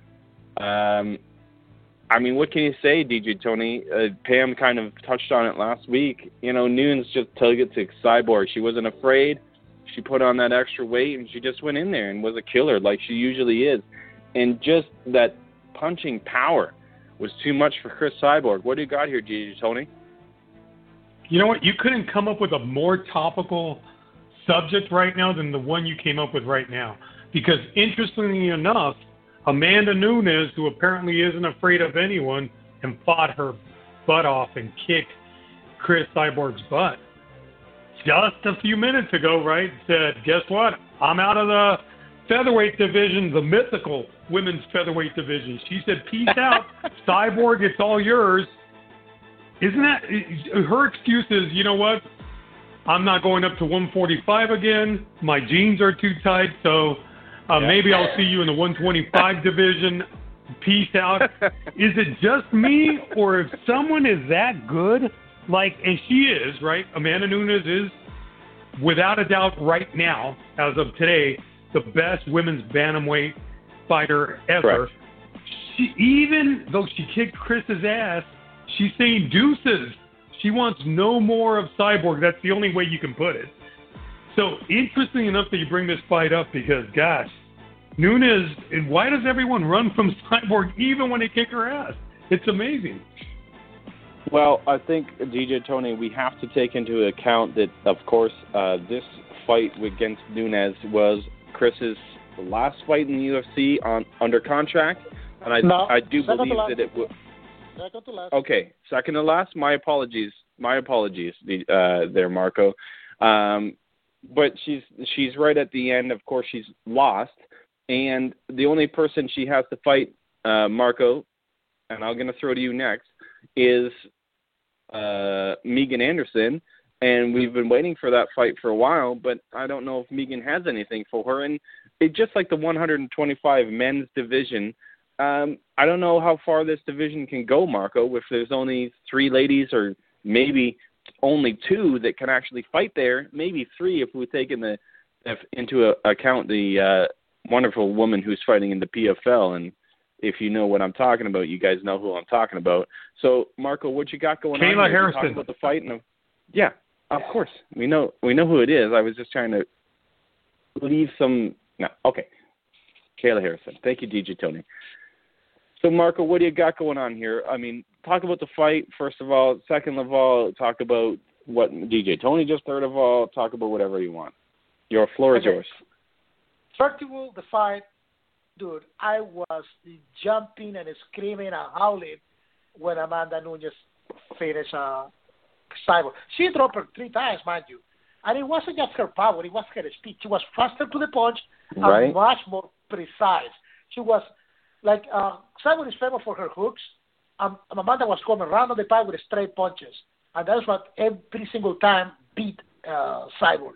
I mean, what can you say, DJ Tony? Pam kind of touched on it last week. Nunes just took it to Cyborg. She wasn't afraid. She put on that extra weight, and she just went in there and was a killer like she usually is. And just that punching power was too much for Chris Cyborg. What do you got here, DJ Tony? You know what? You couldn't come up with a more topical subject right now than the one you came up with right now. Because interestingly enough, Amanda Nunes, who apparently isn't afraid of anyone, and fought her butt off and kicked Chris Cyborg's butt. Just a few minutes ago, right, said, guess what? I'm out of the featherweight division, the mythical women's featherweight division. She said, peace out, Cyborg, it's all yours. Isn't that, her excuse is, you know what? I'm not going up to 145 again. My jeans are too tight, so... Maybe I'll see you in the 125 division. Peace out. Is it just me, or if someone is that good, and she is, right? Amanda Nunes is, without a doubt, right now, as of today, the best women's bantamweight fighter ever. Correct. She, even though she kicked Chris's ass, she's saying deuces. She wants no more of Cyborg. That's the only way you can put it. So, interesting enough that you bring this fight up because, gosh, Nunes, and why does everyone run from Cyborg even when they kick her ass? It's amazing. Well, I think, DJ Tony, we have to take into account that, of course, this fight against Nunes was Chris's last fight in the UFC under contract, and I do believe that it was... Second to last. Okay, second to last. My apologies. There, Marco. But she's right at the end. Of course, she's lost. And the only person she has to fight, Marco, and I'm going to throw to you next, is Megan Anderson. And we've been waiting for that fight for a while, but I don't know if Megan has anything for her. And it just like the 125 men's division, I don't know how far this division can go, Marco, if there's only 3 ladies or maybe only 2 that can actually fight there, maybe 3 if we take into account the wonderful woman who's fighting in the PFL. And if you know what I'm talking about, you guys know who I'm talking about. So, Marco, what you got going on? Kayla Harrison. Talking about the fight? Yeah, of course. We know who it is. I was just trying to leave some... No, okay. Kayla Harrison. Thank you, DJ Tony. So, Marco, what do you got going on here? I mean, talk about the fight, first of all. Second of all, talk about what DJ Tony just third of all. Talk about whatever you want. Your floor is yours. First of all, the fight, dude, I was jumping and screaming and howling when Amanda Nunes finished Cyborg. She dropped her 3 times, mind you. And it wasn't just her power, it was her speed. She was faster to the punch and much more precise. She was like, Cyborg is famous for her hooks. Amanda was coming around on the pipe with straight punches. And that's what every single time beat Cyborg.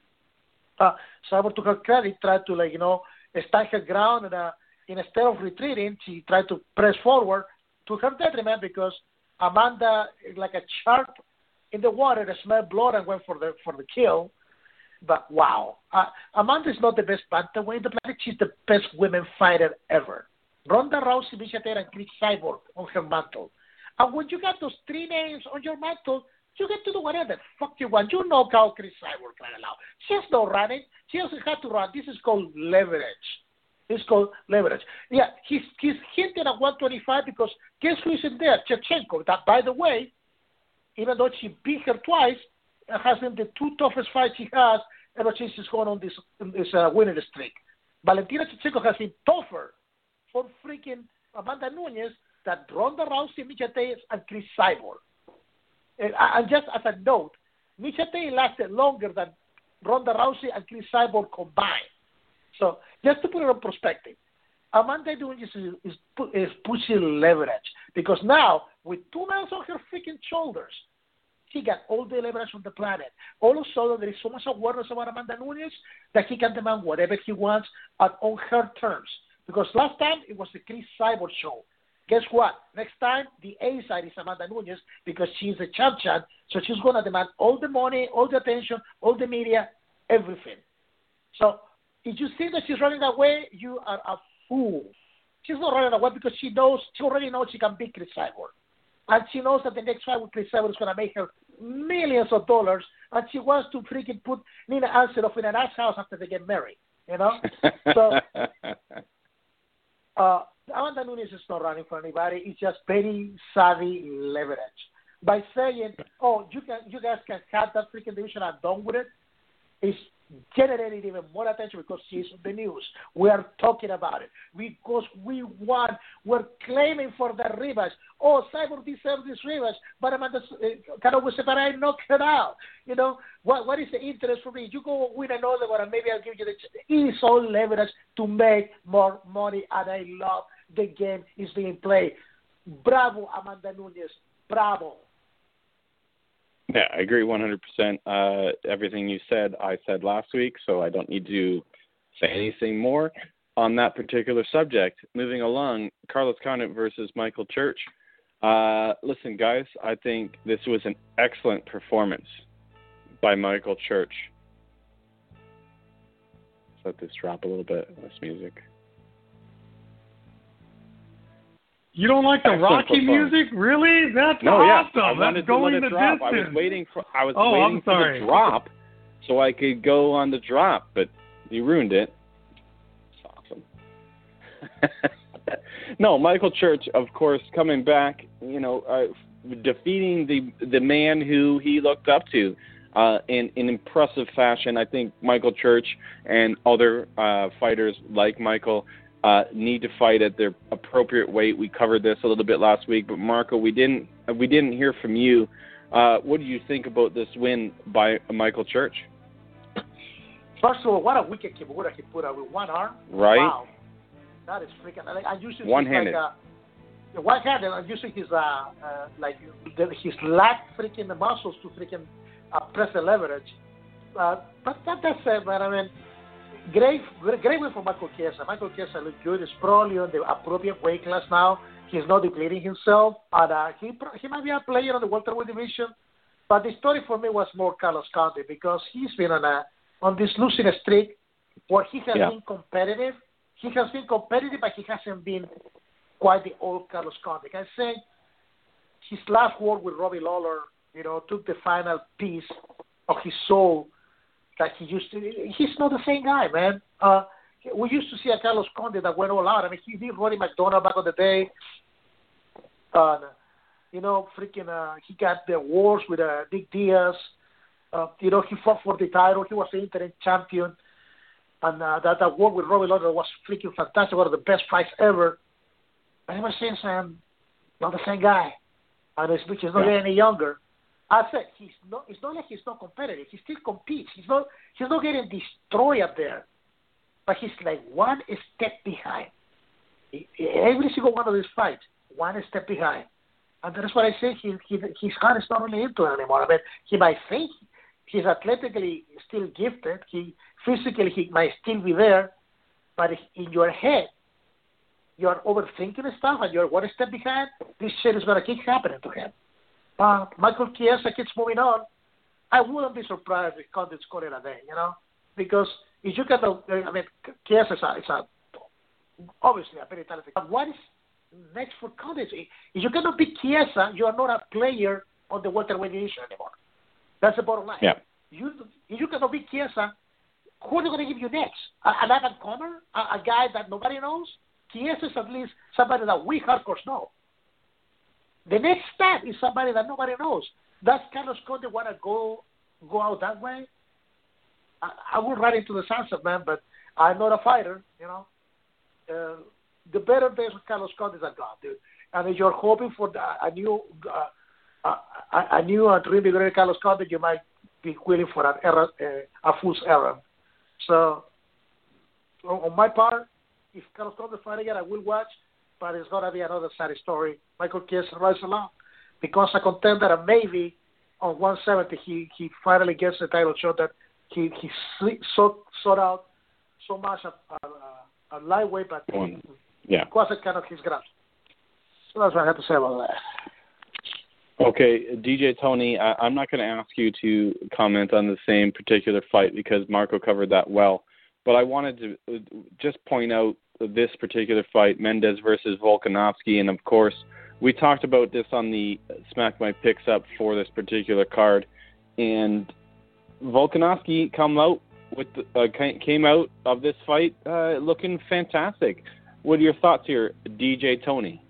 Cyborg, to her credit, tried to, stand her ground. And instead of retreating, she tried to press forward to her detriment because Amanda, like a shark in the water, smelled blood and went for the kill. But wow, Amanda is not the best bantamweight in the planet. She's the best women fighter ever. Ronda Rousey, Miesha Tate, and Chris Cyborg on her mantle. And when you got those 3 names on your mantle, you get to do whatever the fuck you want. You know how Chris Cyborg can allow. She has no running. She doesn't have to run. This is called leverage. It's called leverage. Yeah, he's hinting at 125 because guess who is in there? Shevchenko. That, by the way, even though she beat her twice, has been the 2 toughest fights she has ever since she's gone on this winning streak. Valentina Shevchenko has been tougher for freaking Amanda Nunes than Ronda Rousey, Miesha Tate, and Chris Cyborg. And just as a note, Miesha Tate lasted longer than Ronda Rousey and Chris Cyborg combined. So just to put it in perspective, Amanda Nunes is pushing leverage because now with 2 belts on her freaking shoulders, she got all the leverage on the planet. All of a sudden, there is so much awareness about Amanda Nunes that he can demand whatever he wants on her terms. Because last time, it was the Chris Cyborg show. Guess what? Next time, the A side is Amanda Nunes because she's a champion, so she's going to demand all the money, all the attention, all the media, everything. So if you think that she's running away, you are a fool. She's not running away because she already knows she can beat Chris Cyborg. And she knows that the next fight with Chris Cyborg is going to make her millions of dollars, and she wants to freaking put Nina Ansaroff in a nice house after they get married, So, Amanda Nunes is not running for anybody. It's just very savvy leverage. By saying, you guys can have that freaking division and done with it, it's generating even more attention because she's on the news. We are talking about it because we won. We're claiming for the rematch. Cyborg deserves this rematch, but Amanda Canoe said, but I knocked her out. What is the interest for me? You go win another one and maybe I'll give you the chance. It is all leverage to make more money, and I love the game is being played. Bravo, Amanda Nunes. Bravo. Yeah, I agree 100%. Everything you said, I said last week, so I don't need to say anything more on that particular subject. Moving along, Carlos Condit versus Michael Church. Listen, guys, I think this was an excellent performance by Michael Church. Let this drop a little bit, this music. You don't like the Rocky music? Really? That's awesome. I wanted That's going to let it the drop. distance. I was waiting for the drop so I could go on the drop, but you ruined it. It's awesome. No, Michael Church, of course, coming back, defeating the man who he looked up to in impressive fashion. I think Michael Church and other fighters like Michael need to fight at their appropriate weight. We covered this a little bit last week, but Marco, we didn't hear from you. What do you think about this win by Michael Church? First of all, what a wicked kimura he put out with one arm. Right. Wow. That is freaking. I usually one-handed. One-handed. I'm using his his lat freaking the muscles to freaking press the leverage. But that's it, man. I mean, great win for Michael Chiesa. Michael Chiesa looks good. He's probably on the appropriate weight class now. He's not depleting himself, and he might be a player on the welterweight division. But the story for me was more Carlos Condit because he's been on this losing streak where he has been competitive. He has been competitive, but he hasn't been quite the old Carlos Condit. I say his last word with Robbie Lawler, took the final piece of his soul that he used to. He's not the same guy, man. We used to see a Carlos Condit that went all out. I mean, he did Roddy McDonald back on the day. He got the wars with Nick Diaz. He fought for the title. He was the interim champion. And that work with Robbie Lawler was freaking fantastic, one of the best fights ever. But ever since, not the same guy. And he's not getting any younger. I said, it's not like he's not competitive. He still competes. He's not getting destroyed up there. But he's like one step behind. Every single one of these fights, one step behind. And that's what I say. His heart is not really into it anymore. I mean, he might think he's athletically still gifted. Physically, he might still be there. But in your head, you're overthinking stuff and you're one step behind. This shit is going to keep happening to him. Michael Chiesa keeps moving on. I wouldn't be surprised if Condit scored a day, because if you can, Chiesa is obviously a very talented. But what is next for Condit? If you cannot beat Chiesa, you are not a player on the welterweight division anymore. That's the bottom line. Yeah. If you cannot beat Chiesa, who are they going to give you next? An Ivan Connor? A guy that nobody knows? Chiesa is at least somebody that we hardcore know. The next step is somebody that nobody knows. Does Carlos Condit want to go out that way? I would run into the sunset, man, but I'm not a fighter, The better days of Carlos Condit are gone, dude. And if you're hoping for a new reinvigorated Carlos Condit, you might be willing for a fool's errand. So, on my part, if Carlos Condit fight again, I will watch, but it's going to be another sad story. Michael Chiesa rides along, becomes a contender, and maybe on 170 he finally gets the title shot that he sought out so much a lightweight, but it wasn't kind of his grasp. So that's what I have to say about that. Okay, DJ Tony, I'm not going to ask you to comment on the same particular fight because Marco covered that well, but I wanted to just point out this particular fight, Mendes versus Volkanovski, and of course, we talked about this on the Smack My Picks Up for this particular card, and Volkanovski came out of this fight looking fantastic. What are your thoughts here, DJ Tony?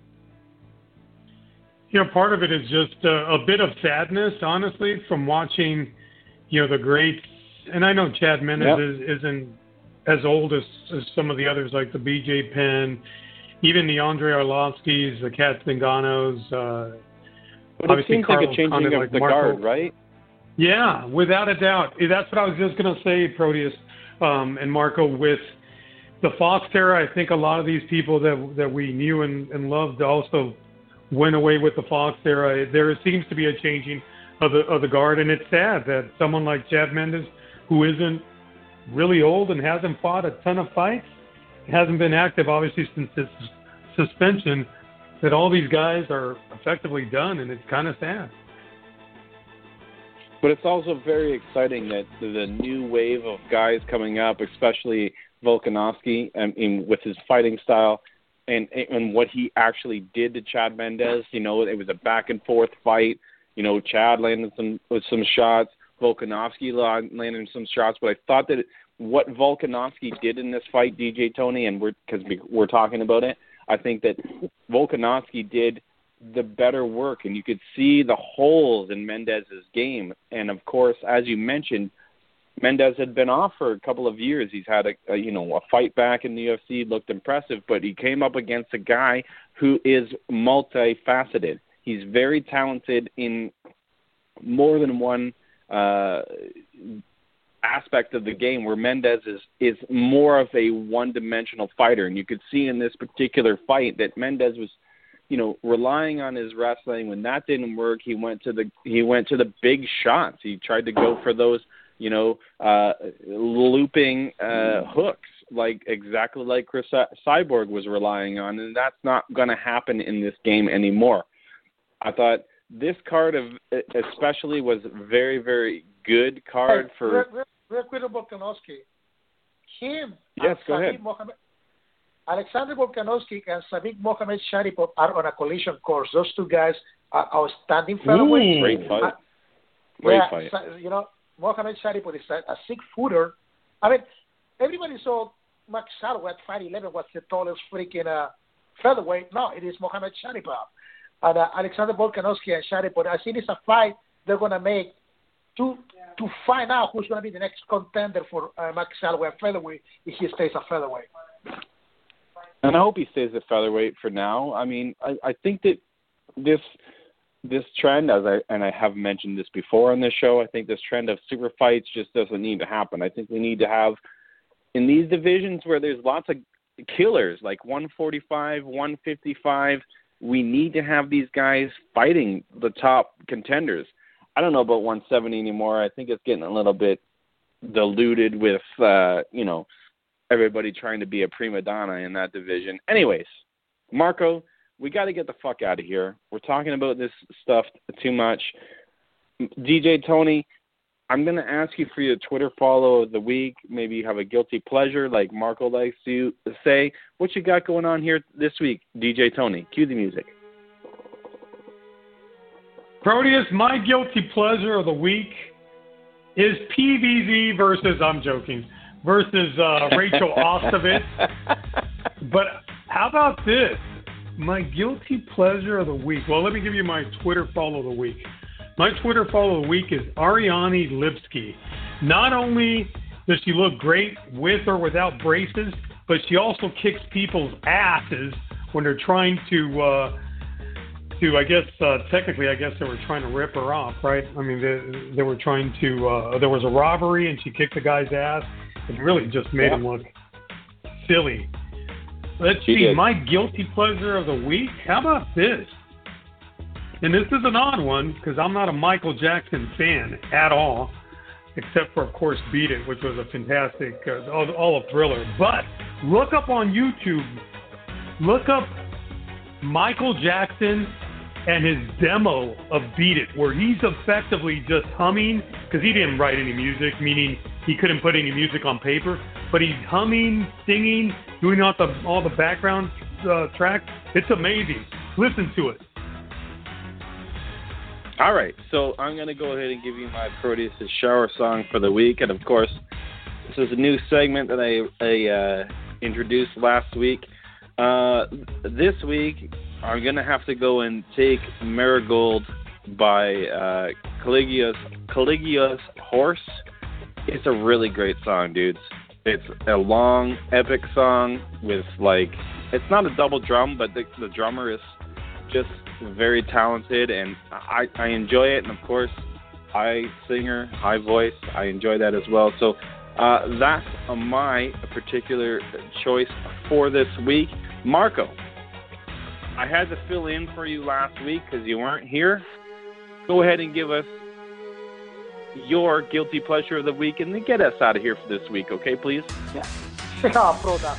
Part of it is just a bit of sadness, honestly, from watching, the greats. And I know Chad Mendes isn't as old as some of the others, like the BJ Penn, even the Andre Arlovskis, the Kat Zingano's. But it seems like a changing of the guard, right? Yeah, without a doubt. That's what I was just going to say, Proteus and Marco. With the Fox era, I think a lot of these people that we knew and loved also went away with the Fox era. There seems to be a changing of the guard, and it's sad that someone like Chad Mendes, who isn't really old and hasn't fought a ton of fights, hasn't been active obviously since his suspension, that all these guys are effectively done, and it's kind of sad. But it's also very exciting that the new wave of guys coming up, especially Volkanovski, with his fighting style and what he actually did to Chad Mendes. It was a back and forth fight. Chad landed some shots, Volkanovski landed some shots, but I thought that what Volkanovski did in this fight, DJ Tony, and because we're talking about it, I think that Volkanovski did the better work, and you could see the holes in Mendez's game. And of course, as you mentioned, Mendes had been off for a couple of years. He's had a fight back in the UFC, looked impressive, but he came up against a guy who is multifaceted. He's very talented in more than one aspect of the game, where Mendes is more of a one-dimensional fighter. And you could see in this particular fight that Mendes was, relying on his wrestling. When that didn't work, he went to the big shots. He tried to go for those, looping hooks, exactly like Chris Cyborg was relying on, and that's not going to happen in this game anymore. I thought this card especially was a very, very good card for. Real quick, Volkanovski. Yes, go ahead. Alexander Volkanovski and Sabik Mohamed Sharipov are on a collision course. Those two guys are outstanding featherweights. Great fight. Great fight. Mohamed Sharipov is a 6-footer. I mean, everybody saw Max Holloway at 5'11" was the tallest freaking featherweight. No, it is Mohamed Sharipov. And Alexander Volkanovski and Sharipov, I think it's a fight they're going to make to find out who's going to be the next contender for Max Holloway at featherweight if he stays at featherweight. And I hope he stays at featherweight for now. I mean, I think that this trend, I have mentioned this before on this show, I think this trend of super fights just doesn't need to happen. I think we need to have, in these divisions where there's lots of killers, like 145, 155, we need to have these guys fighting the top contenders. I don't know about 170 anymore. I think it's getting a little bit diluted with, everybody trying to be a prima donna in that division. Anyways, Marco, we got to get the fuck out of here. We're talking about this stuff too much. DJ Tony, I'm going to ask you for your Twitter follow of the week. Maybe you have a guilty pleasure like Marco likes to say. What you got going on here this week, DJ Tony? Cue the music. Proteus, my guilty pleasure of the week is PVZ versus Rachel Ostovich. But how about this? My guilty pleasure of the week. Well, let me give you my Twitter follow of the week. My Twitter follow of the week is Ariane Lipski. Not only does she look great with or without braces, but she also kicks people's asses when they're trying to technically they were trying to rip her off, right? I mean, they were trying to, there was a robbery and she kicked the guy's ass. It really just made him look silly. Let's see, my guilty pleasure of the week. How about this? And this is an odd one because I'm not a Michael Jackson fan at all, except for, of course, Beat It, which was a fantastic, all of Thriller. But look up on YouTube, look up Michael Jackson and his demo of Beat It, where he's effectively just humming, because he didn't write any music, meaning he couldn't put any music on paper, but he's humming, singing, doing all the background tracks. It's amazing. Listen to it. All right, so I'm going to go ahead and give you my Proteus' shower song for the week. And, of course, this is a new segment that I introduced last week. This week, I'm going to have to go and take Marigold by Caligula's Horse. It's a really great song, dudes. It's a long, epic song with, it's not a double drum, but the drummer is just very talented, and I enjoy it. And, of course, high singer, high voice, I enjoy that as well. So that's my particular choice for this week. Marco, I had to fill in for you last week because you weren't here. Go ahead and give us your guilty pleasure of the week and then get us out of here for this week, okay, please? Yeah, brother.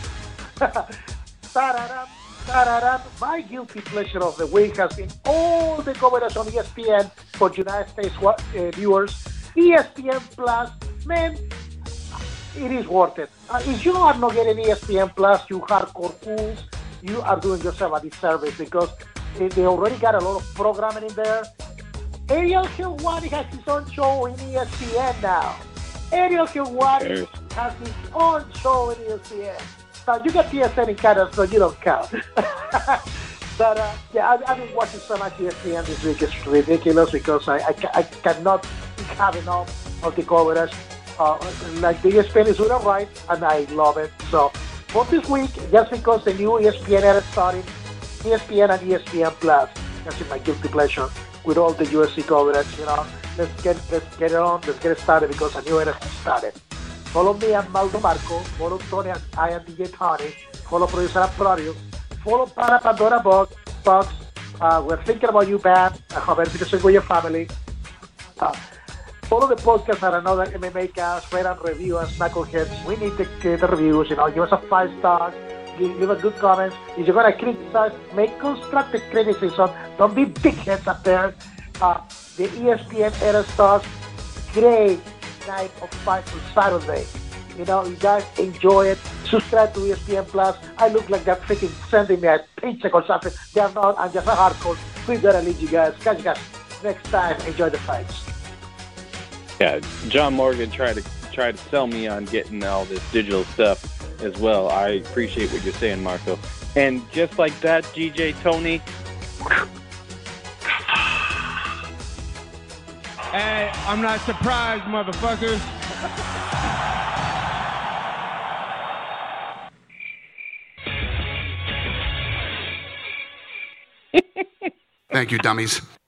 My guilty pleasure of the week has been all the coverage on ESPN for United States viewers. ESPN Plus, man, it is worth it. If you are not getting ESPN Plus, you hardcore fools, you are doing yourself a disservice because they already got a lot of programming in there. Ariel Helwani has his own show in ESPN now. Ariel Helwani has his own show in ESPN. Now, you got TSN in Canada, so you don't count. But, I've been watching so much ESPN this week. It's ridiculous because I cannot have enough of the coverage. The ESPN is doing it right, and I love it. So, for this week, just because the new ESPN era started, ESPN and ESPN Plus, that's my guilty pleasure. With all the UFC coverage, let's get it on, let's get it started because a new era has started. Follow me at Maldo Marco, follow Tony at I am DJ Tony, follow producer at Proteus, follow Para Pandora Box, we're thinking about you, band, I hope everything's with your family. Follow the podcast at Another MMA Cast, rate and review as Knuckleheads. We need the reviews, give us a 5 stars. Give a good comments. If you're going to criticize, make constructive criticism. Don't be big heads up there. The ESPN era starts great night of fight on Saturday. You guys enjoy it. Subscribe to ESPN Plus. I look like they're freaking sending me a paycheck or something. They're not. I'm just a hardcore. We gotta leave you guys. Catch you guys next time. Enjoy the fights. Yeah, John Morgan tried to sell me on getting all this digital stuff as well. I appreciate what you're saying, Marco. And just like that, DJ Tony. Hey, I'm not surprised, motherfuckers. Thank you, dummies.